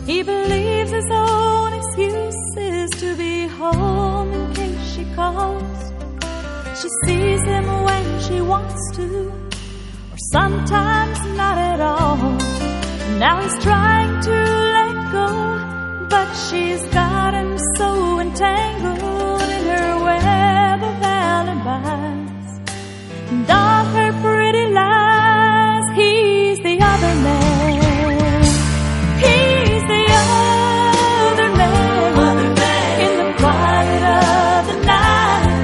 He believes his own excuse is to be home in case she calls. She sees him when she wants to, or sometimes not at all. Now he's trying to let go, but she's got enough